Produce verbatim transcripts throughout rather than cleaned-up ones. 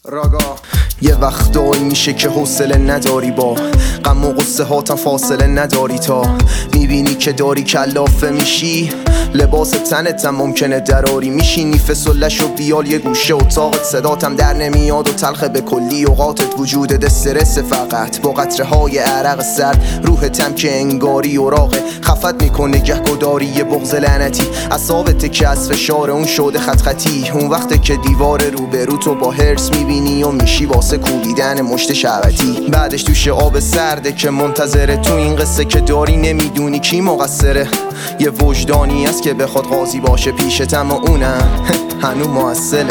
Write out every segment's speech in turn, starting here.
راگا یه وقتایی میشه که حوصله نداری، با غم و غصه هاتم فاصله نداری، تا میبینی که داری کلافه میشی لباس تنتم ممکنه دراری، میشینی فسلش و بیال یه گوشه اتاقت، صداتم در نمیاد و تلخه به کلی اوقاتت، وجودت استرس فقط با قطره های عرق سرد، روحتم که انگاری اوراقه خفت میکنه گهگداری یه بغض لعنتی، اعصابت که از فشار اون شده خط خطی، اون وقته که دیوار روبرو تو با هرس میبینی و میشی واسه کوبیدن مشت شبتی، بعدش توش آب سرده که منتظره تو این قصه که داری نمیدونی کی مقصره، یه وجدانی است که بخواد قاضی باشه پیشتم و اونم هنو معسله.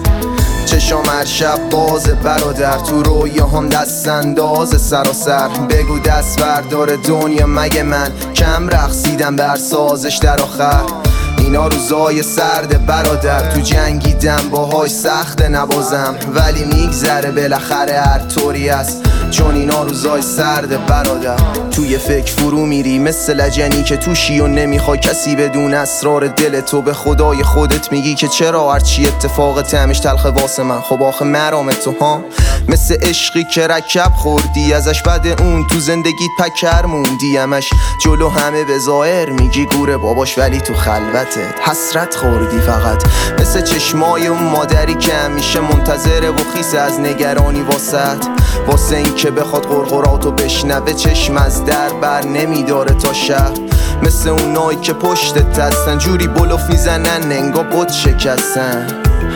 چشام هر شب باز برادر، تو رویاهم دست انداز سراسر، بگو دست بردار دنیا مگه من کم رقصیدم بر سازش در آخر، اینا روزای سرد برادر، تو جنگیدم باهاش سخت نبازم ولی میگذره بالاخره هر طوری است، چون اینا روزای سرد برادر، توی فکر فرو میری مثل لجنی که توشی و نمیخوای کسی بدون اسرار دل تو، به خدای خودت میگی که چرا هرچی اتفاق تمش تلخ واسه من، خب آخه مرامت تو ها مثل عشقی که رکب خوردی ازش، بعد اون تو زندگیت پکر موندی، همش جلو همه به ظاهر میگی گوره باباش ولی تو خلوتت حسرت خوردی، فقط مثل چشمای اون مادری که همیشه منتظره و خیسه از نگرانی واسط، واسه این که بخواد غرغراتو بشنوه چشم از در بر نمیداره تا شب، مثل اونایی که پشتت هستن جوری بلوف میزنن انگا بت شکستن،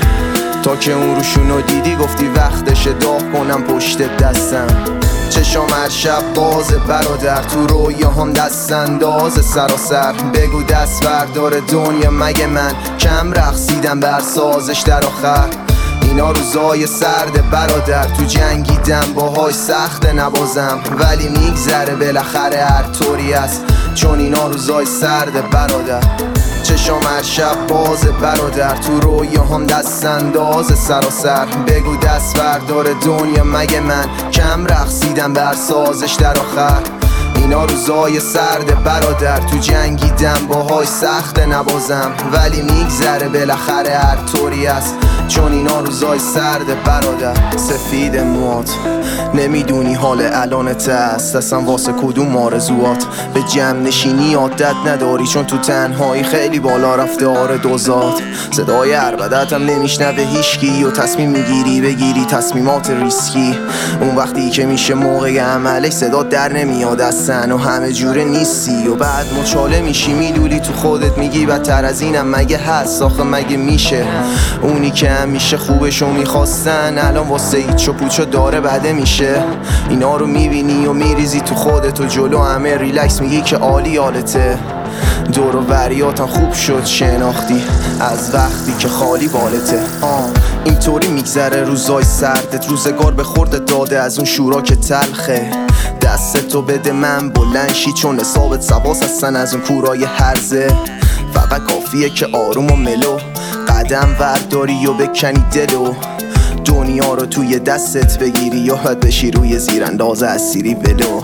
تا که اون روشونو دیدی گفتی وقتشه داغ کنم پشت دستم. چشام هر شب باز برادر، تو رویاهم دست انداز سراسر، بگو دست بردار دنیا مگه من کم رقصیدم بر سازش در آخر، اینا روزای سرد برادر، تو جنگیدم باهاش سخت نبازم ولی میگذره بالاخره هر طوری است، چون اینا روزای سرد برادر. چشام هر شب باز برادر، تو رویاهم دست انداز سراسر، بگو دست بردار دنیا مگه من کم رقصیدم بر سازش در آخر، اینا روزای سرد برادر، تو جنگیدم باهاش سخت نبازم ولی میگذره بالاخره هر طوری است، چون اینا روزای سرد برادر. سفید موات نمیدونی حال الانت است اصلا واسه کدوم آرزوات، به جمع نشینی عادت نداری چون تو تنهایی خیلی بالا رفته آره دوزات، صدای عربدتم نمیشنوه هیشکی و تصمیم میگیری بگیری تصمیمات ریسکی، اون وقتی که میشه موقع عملش صدا در نمیاد اصلا و همه جوره نیستی، و بعد مچاله میشی میلولی تو خودت میگی بدتر از اینم مگه هست، آخه مگه میشه اونی که همیشه خوبشو میخواستن الان واسه ایچ و پوچو داره بده میشه، اینا رو میبینی و میریزی تو خودت و جلو همه ریلکس میگی که عالی حالته، دور و بریاتم خوب شد شناختی از وقتی که خالی بالته، آه اینطوری میگذره روزای سردت، روزگار به خوردت داده از اون شورا که تلخه، دستتو بده من بلند شی چون حسابت سواس هستن از اون کورای هرزه، فقط کافیه که آروم و ملو قدم ورداری و بکنی دلو، دنیا رو توی دستت بگیری یا حد بشی روی زیرانداز اسیری ولو.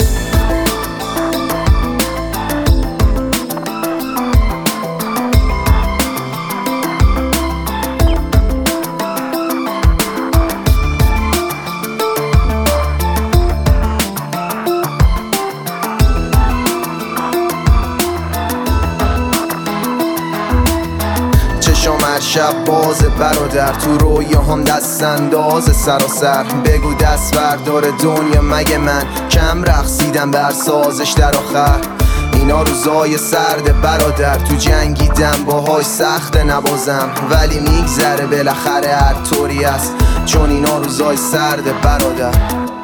چشام هر شب باز برادر، تو رویاهم دست انداز سراسر، بگو دست بردار دنیا مگه من کم رقصیدم بر سازش در آخر، اینا روزای سرد برادر، تو جنگیدم باهاش سخت نبازم ولی میگذره بالاخره هر طوری است، چون اینا روزای سرد برادر.